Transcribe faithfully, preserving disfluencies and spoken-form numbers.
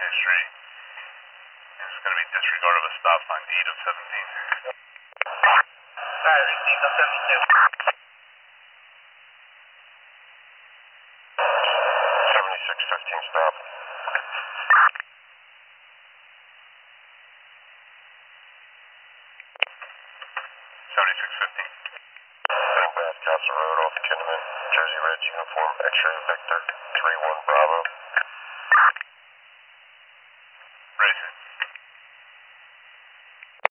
Street. This is going to be disregard of a stop sign, eight of seventeen. Alright, eight of seventy-two. seventy-six fifteen stop. seventy-six fifteen. Heading Bath Castle Road off Kinnaman, Jersey Ridge, uniform X-ray Victor, three one Bravo.